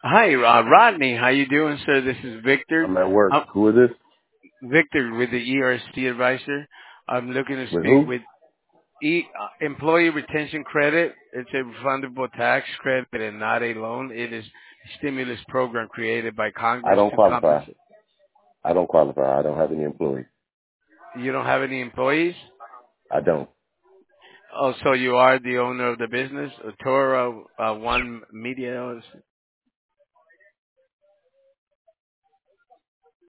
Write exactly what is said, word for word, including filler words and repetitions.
Hi, uh, Rodney. How you doing, sir? This is Victor. I'm at work. Uh, Who is this? Victor with the E R C advisor. I'm looking to With speak who? with e- uh, employee retention credit. It's a refundable tax credit and not a loan. It is a stimulus program created by I Congress don't to qualify. compensate. I don't qualify. I don't have any employees. You don't have any employees? I don't. Oh, so you are the owner of the business, Toro uh, One Media.